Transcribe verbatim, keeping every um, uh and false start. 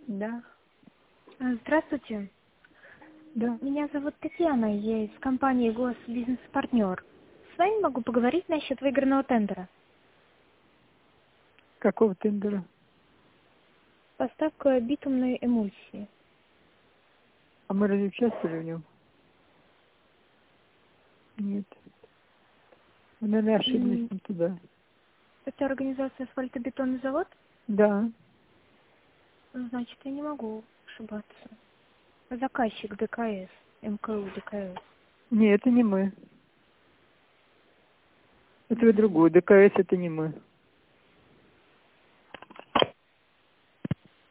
Да. Здравствуйте. Да. Меня зовут Татьяна, я из компании Госбизнес-партнер. С вами могу поговорить насчет выигранного тендера. Какого тендера? Поставка битумной эмульсии. А мы разве участвовали в нем? Нет. Мы, наверное, ошиблись М, не туда. Это организация «Асфальтобетонный завод»? Да. Значит, я не могу ошибаться. Заказчик ДКС, МКУ ДКС. Нет, это не мы. Это вы М, другой. ДКС это не мы.